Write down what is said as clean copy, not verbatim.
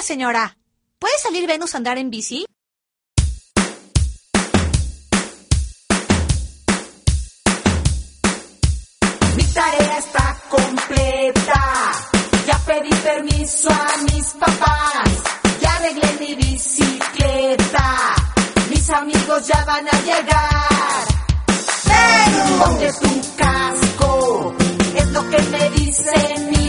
señora. ¿Puede salir Venus a andar en bici? Mi tarea está completa. Ya pedí permiso a mis papás. Ya arreglé mi bicicleta. Mis amigos ya van a llegar. Pero ponte tu casco, es lo que me dice mi